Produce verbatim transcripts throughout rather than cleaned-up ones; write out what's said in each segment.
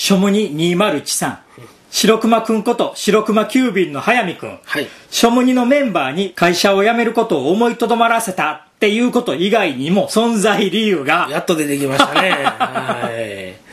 ショムニにせんじゅうさん、白熊くんこと白熊急便の早見くん、 はい、 ショムニのメンバーに会社を辞めることを思いとどまらせたっていうこと以外にも存在理由がやっと出てきましたね。はい、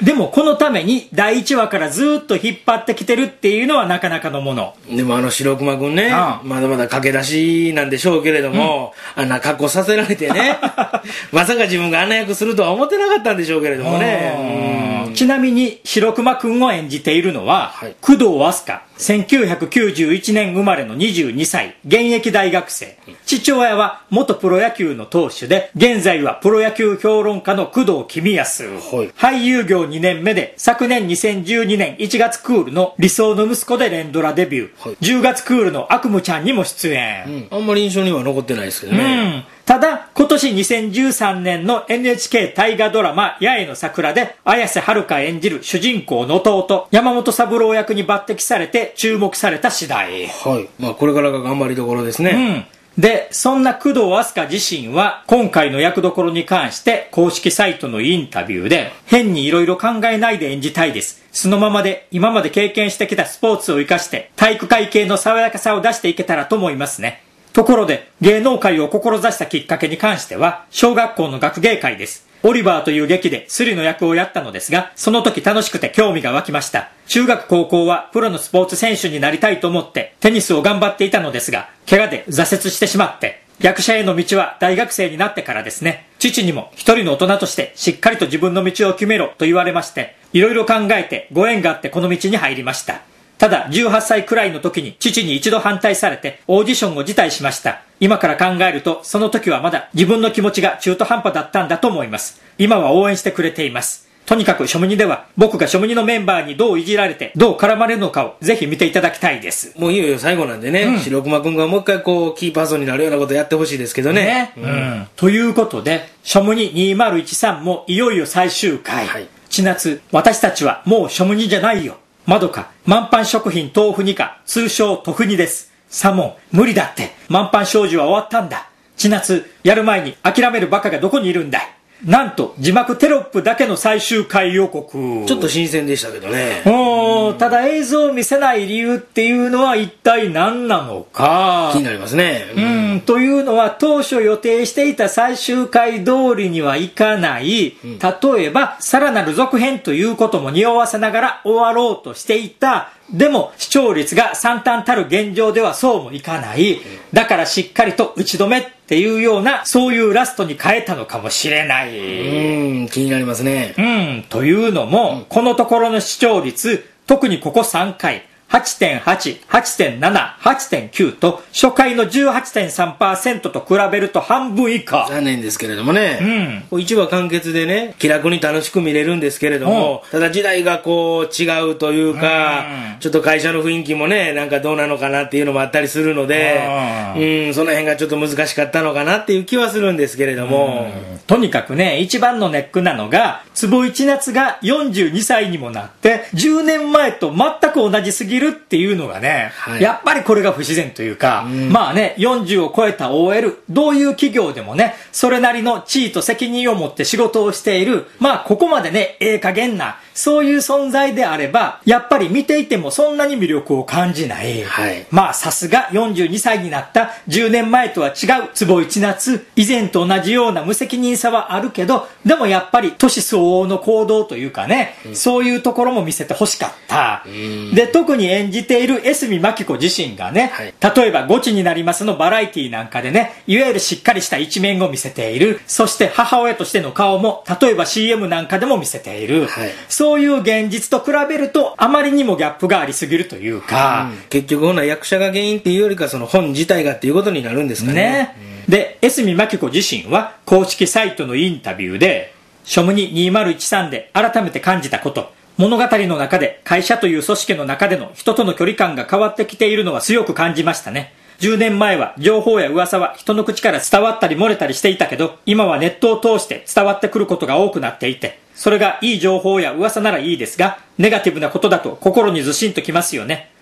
でもこのためにだいいちわからずっと引っ張ってきてるっていうのはなかなかのもの。 でもあの白熊くんね、 ああまだまだ駆け出しなんでしょうけれども、うん、あんな格好させられてねまさか自分があんな役するとは思ってなかったんでしょうけれどもね。 ちなみに白熊くんを演じているのは、はい、工藤飛鳥、せんきゅうひゃくきゅうじゅういちねん生まれのにじゅうにさい、現役大学生。父親は元プロ野球の投手で、現在はプロ野球評論家の工藤公康、はい、俳優業にねんめで昨年にせんじゅうにねんいちがつクールの理想の息子で連ドラデビュー、はい、じゅうがつクールの悪夢ちゃんにも出演、 うん、あんまり印象には残ってないですけどね、うん、 ただ今年にせんじゅうさんねんの エヌエイチケー 大河ドラマ八重の桜で綾瀬はるか演じる主人公の弟山本三郎役に抜擢されて注目された次第。 はい、まあこれからが頑張りどころですね。 うんで、そんな工藤飛鳥自身は今回の役どころに関して公式サイトのインタビューで変に色々考えないで演じたいです。そのままで今まで経験してきたスポーツを活かして体育会系の爽やかさを出していけたらと思いますね。ところで芸能界を志したきっかけに関しては小学校の学芸会です。オリバーという劇でスリの役をやったのですが、その時楽しくて興味が湧きました。中学高校はプロのスポーツ選手になりたいと思ってテニスを頑張っていたのですが、怪我で挫折してしまって、役者への道は大学生になってからですね。父にも一人の大人としてしっかりと自分の道を決めろと言われまして、いろいろ考えてご縁があってこの道に入りました。ただじゅうはっさいくらいの時に父に一度反対されてオーディションを辞退しました。今から考えるとその時はまだ自分の気持ちが中途半端だったんだと思います。今は応援してくれています。とにかくショムニでは僕がショムニのメンバーにどういじられてどう絡まれるのかをぜひ見ていただきたいです。 もういよいよ最後なんでね、うん、白熊くんがもう一回こうキーパーソンになるようなことやってほしいですけどね、 ね、うんうん、ということでショムニにせんじゅうさんもいよいよ最終回、はい、千夏私たちはもうショムニじゃないよ、まどか満帆食品豆腐にか通称豆腐にです。サモン無理だって、満帆少女は終わったんだ。千夏やる前に諦めるバカがどこにいるんだい。なんと字幕テロップだけの最終回予告。 ちょっと新鮮でしたけどね。 おー、ただ映像を見せない理由っていうのは一体何なのか気になりますね。 うん、うん、というのは当初予定していた最終回通りにはいかない、うん、例えばさらなる続編ということも匂わせながら終わろうとしていた。でも視聴率が惨憺たる現状ではそうもいかない。だからしっかりと打ち止めっていうようなそういうラストに変えたのかもしれない。 うん、気になりますね。 うん、というのも、うん、このところの視聴率、特にここさんかい はちてんはち、はちてんなな、はちてんきゅう と初回の じゅうはちてんさんパーセント と比べると半分以下。 残念ですけれどもね、うん、いちわ完結でね気楽に楽しく見れるんですけれども、うん、ただ時代がこう違うというか、うん、ちょっと会社の雰囲気もねなんかどうなのかなっていうのもあったりするので、うん、うん、その辺がちょっと難しかったのかなっていう気はするんですけれども、 うん、とにかくね一番のネックなのが坪井千夏がよんじゅうにさいにもなってじゅうねんまえと全く同じすぎるっていうのがね、はい、やっぱりこれが不自然というか、うん、まあねよんじゅうを超えた オーエル どういう企業でもねそれなりの地位と責任を持って仕事をしている、まあここまでねええ加減なそういう存在であればやっぱり見ていてもそんなに魅力を感じない、はい、まあさすがよんじゅうにさいになったじゅうねんまえとは違う坪井千夏、以前と同じような無責任さはあるけどでもやっぱり年相応の行動というかね、うん、そういうところも見せてほしかった、うん、で特に演じている江角真紀子自身がね、はい、例えばゴチになりますのバラエティなんかでねいわゆるしっかりした一面を見せている。そして母親としての顔も例えば シーエム なんかでも見せている、はい、そういう現実と比べるとあまりにもギャップがありすぎるというか、 うん、結局ほな役者が原因っていうよりかその本自体がっていうことになるんですかね。ね、 うん、で江角真紀子自身は公式サイトのインタビューでショムニにせんじゅうさんで改めて感じたこと、物語の中で会社という組織の中での人との距離感が変わってきているのは強く感じましたね。じゅうねんまえは情報や噂は人の口から伝わったり漏れたりしていたけど今はネットを通して伝わってくることが多くなっていて、それがいい情報や噂ならいいですがネガティブなことだと心にずしんときますよね。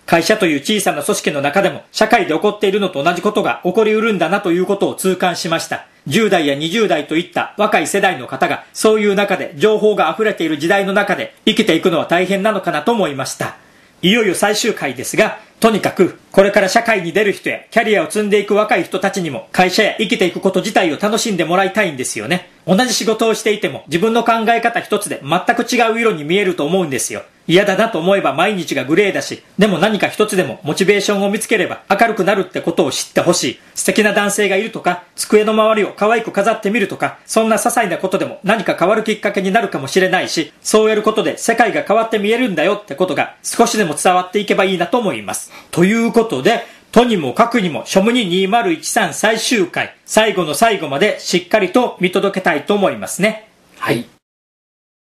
会社という小さな組織の中でも社会で起こっているのと同じことが起こりうるんだなということを痛感しました。じゅう代やにじゅう代といった若い世代の方がそういう中で情報が溢れている時代の中で生きていくのは大変なのかなと思いました。いよいよ最終回ですが、とにかくこれから社会に出る人やキャリアを積んでいく若い人たちにも会社や生きていくこと自体を楽しんでもらいたいんですよね。同じ仕事をしていても自分の考え方一つで全く違う色に見えると思うんですよ。嫌だなと思えば毎日がグレーだし、でも何か一つでもモチベーションを見つければ明るくなるってことを知ってほしい。素敵な男性がいるとか、机の周りを可愛く飾ってみるとか、そんな些細なことでも何か変わるきっかけになるかもしれないし、そうやることで世界が変わって見えるんだよってことが少しでも伝わっていけばいいなと思います。ということで、とにもかくにもショムニにせんじゅうさん最終回、最後の最後までしっかりと見届けたいと思いますね。 はい。